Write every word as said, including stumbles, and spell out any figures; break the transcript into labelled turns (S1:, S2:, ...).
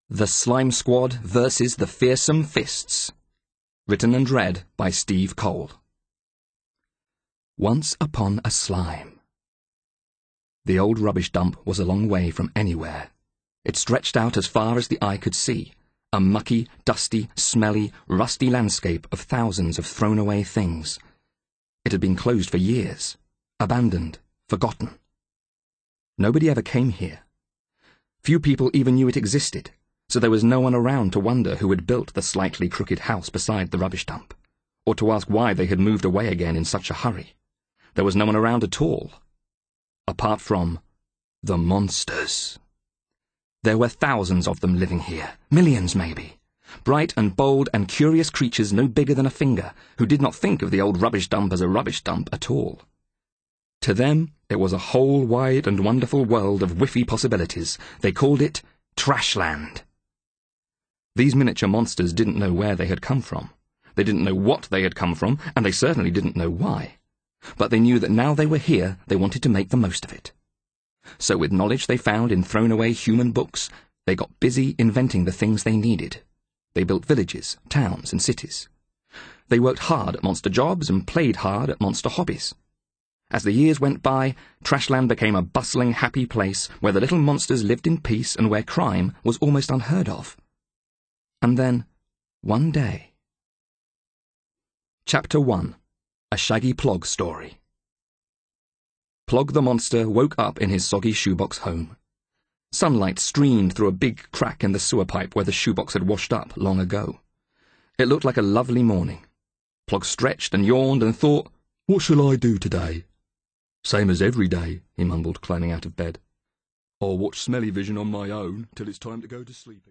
S1: The Slime Squad versus the Fearsome Fists. Written and read by Steve Cole. Once upon a slime. The old rubbish dump was a long way from anywhere. It stretched out as far as the eye could see, a mucky, dusty, smelly, rusty landscape of thousands of thrown-away things. It had been closed for years, abandoned, forgotten. Nobody ever came here. Few people even knew it existed, so there was no one around to wonder who had built the slightly crooked house beside the rubbish dump, or to ask why they had moved away again in such a hurry. There was no one around at all, apart from the monsters. There were thousands of them living here, millions maybe, bright and bold and curious creatures no bigger than a finger, who did not think of the old rubbish dump as a rubbish dump at all. To them, it was a whole wide and wonderful world of whiffy possibilities. They called it Trashland. These miniature monsters didn't know where they had come from. They didn't know what they had come from, and they certainly didn't know why. But they knew that now they were here, they wanted to make the most of it. So with knowledge they found in thrown-away human books, they got busy inventing the things they needed. They built villages, towns, and cities. They worked hard at monster jobs and played hard at monster hobbies. As the years went by, Trashland became a bustling, happy place where the little monsters lived in peace and where crime was almost unheard of. And then, one day... Chapter one. A Shaggy Plog Story. Plog the monster woke up in his soggy shoebox home. Sunlight streamed through a big crack in the sewer pipe where the shoebox had washed up long ago. It looked like a lovely morning. Plog stretched and yawned and thought, "What shall I do today?" "Same as every day," he mumbled, climbing out of bed. "I'll watch Smelly Vision on my own till it's time to go to sleep."